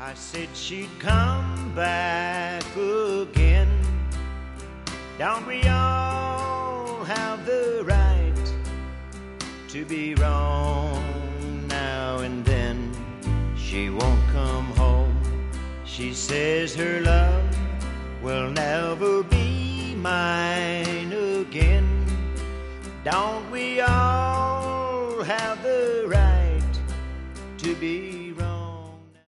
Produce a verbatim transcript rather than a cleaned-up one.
I said she'd come back again. Don't we all have the right to be wrong now and then? She won't come home. She says her love will never be mine again. Don't we all have the right to be